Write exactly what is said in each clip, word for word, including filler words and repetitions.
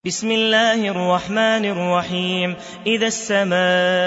بسم الله الرحمن الرحيم. إذا السماء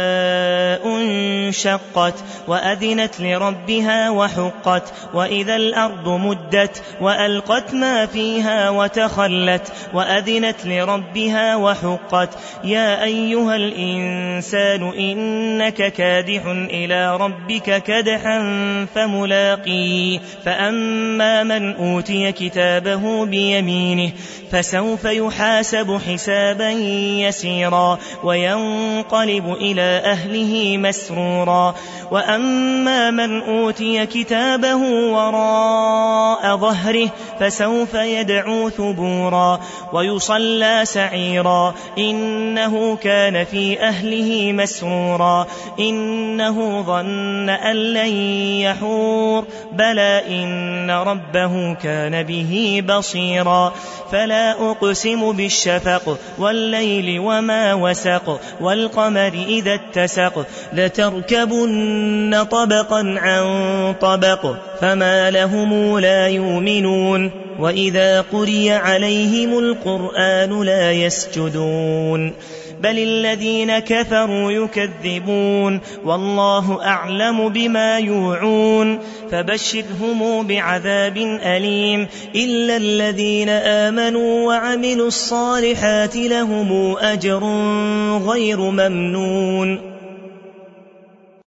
انشقت وأذنت لربها وحقت وإذا الأرض مدت وألقت ما فيها وتخلت وأذنت لربها وحقت يا أيها الإنسان إنك كادح إلى ربك كدحا فملاقيه فأما من أوتي كتابه بيمينه فسوف يحاسب حسابا يسيرا وينقلب إلى أهله مسرورا وأما من أوتي كتابه وراء ظهره فسوف يدعو ثبورا ويصلى سعيرا إنه كان في أهله مسرورا إنه ظن أن لن يحور بلى إن ربه كان به بصيرا فلا أقسم بالشفق والليل وما وسق والقمر إذا اتسق لتركبن طبقا عن طبق فما لهم لا يؤمنون وإذا قرئ عليهم القرآن لا يسجدون بل الذين كفروا يكذبون والله أعلم بما يوعون فبشرهم بعذاب أليم إلا الذين آمنوا وعملوا الصالحات لهم أجر غير ممنون.